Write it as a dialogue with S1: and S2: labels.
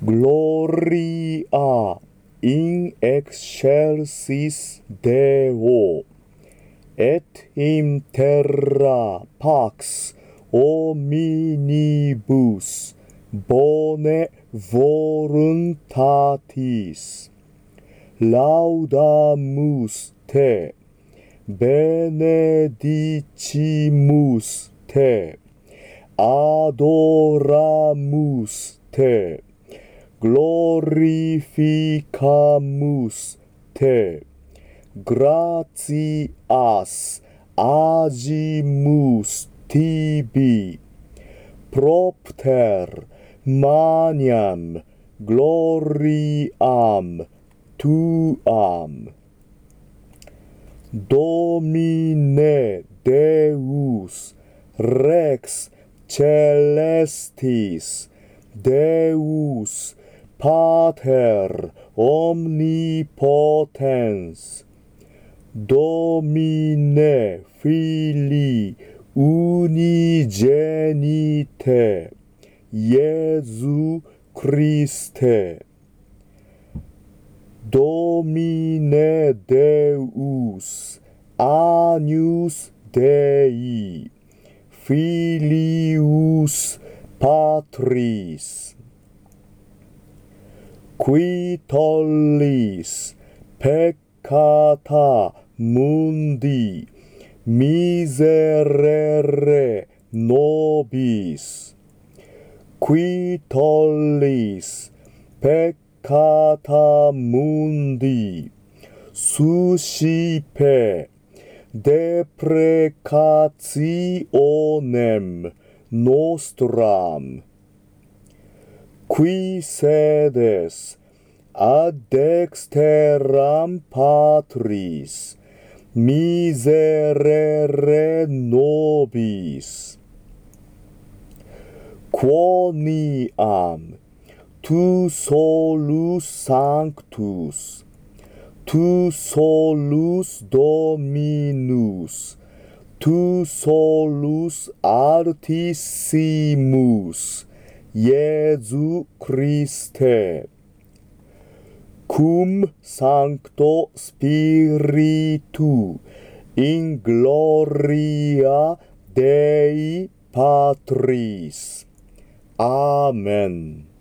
S1: Gloria in excelsis Deo, et in terra pax hominibus bone voluntatis. Laudamus te, benedicimus te, adoramus te, glorificamus te, gratias agimus tibi, propter maniam gloriam tuam. Domine Deus, Rex Celestis, Deus Pater omnipotens, Domine Filii unigenite, Iesu Christe, Domine Deus, Agnus Dei, Filius Patris, qui tollis peccata mundi miserere nobis, qui tollis peccata mundi suscipe deprecationem nostram, qui sedes ad dexteram Patris miserere nobis, quoniam tu solus sanctus, tu solus Dominus, tu solus Altissimus, Iesu Christe, cum Sancto Spiritu, in gloria Dei Patris. Amen.